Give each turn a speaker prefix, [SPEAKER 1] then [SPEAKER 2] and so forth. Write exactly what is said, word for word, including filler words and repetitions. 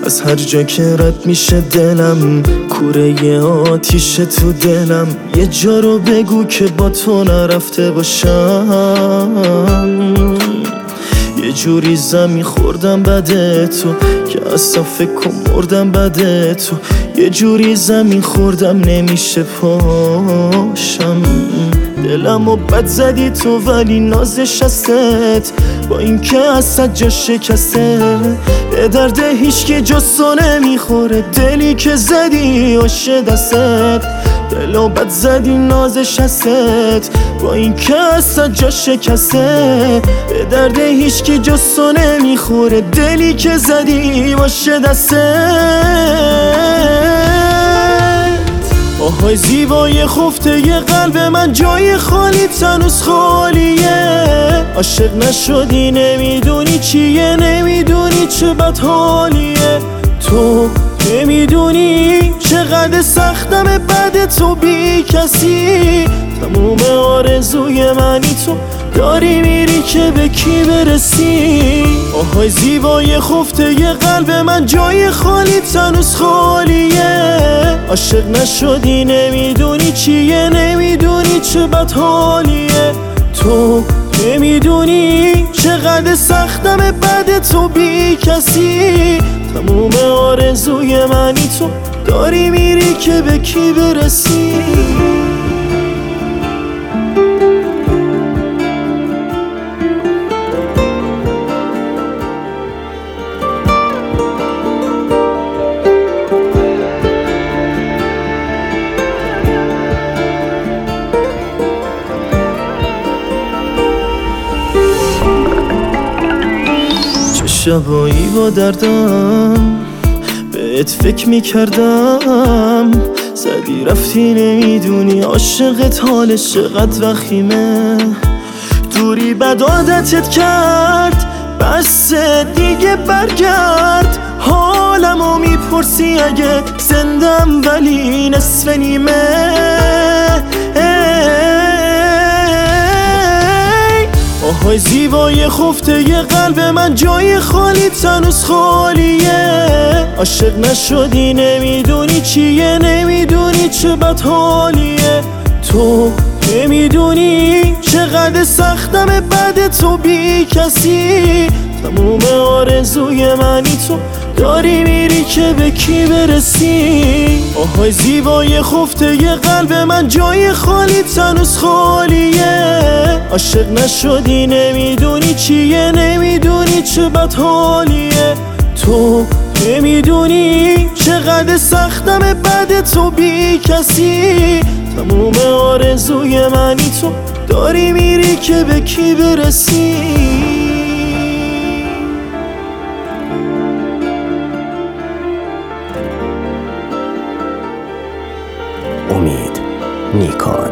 [SPEAKER 1] از هر جا که رد میشه دلم، کوره آتیش تو دلم. یه جا رو بگو که با تو نرفته باشم. یه جوری زمین خوردم بده تو که اصلا فکر کن مردم بده تو. یه جوری زمین خوردم نمیشه پاشم. دلمو بد زدی تو ولی نازش هستت، با اینکه اصلا جا شکسته. به درد هیچکی جز تو نمیخوره، دلی که زدی آشه دستت. دلو بد زدی نازش هستت، با اینکه اصلا جا شکسته. به درد هیچکی جز تو نمیخوره، دلی که زدی باشه دستت. آهای زیبای خفته ی قلب من، جای خالی هنوز خالیه. عاشق نشدی نمیدونی چیه، نمیدونی چه بد حالیه. تو نمیدونی چقدر سختم بعد تو بی کسی. تموم آرزوی منی تو، داری میری که به کی برسی. آهای زیبای خفته ی قلب من، جای خالی هنوز خالیه. عاشق نشدی نمیدونی چیه، نمیدونی چه بد حالیه. تو نمیدونی چقدر سختم بعد تو بی کسی. تموم آرزوی منی تو، داری میری که به کی برسی. شبایی با دردم بهت فکر میکردم، زدی رفتی نمیدونی عاشقت حالش چقدر وخیمه. دوری بد عادتت کرد، بس دیگه برگرد. حالمو میپرسی اگه زندم ولی نصف نیمه. آهای زیبای خفته ی قلب من، جای خالی هنوز خالیه. عاشق نشدی نمیدونی چیه، نمیدونی چه بد حالیه. تو نمیدونی چقدر سختم بعد تو بی کسی. تموم آرزوی منی تو، داری میری که به کی برسی. آهای زیبای خفته ی قلب من، جای خالی هنوز خالیه. عاشق نشدی نمیدونی چیه، نمیدونی چه بد حالیه. تو نمیدونی چقدر سختم بعد تو بی کسی. تموم آرزوی منی تو، داری میری که به کی برسی.
[SPEAKER 2] امید نیکا.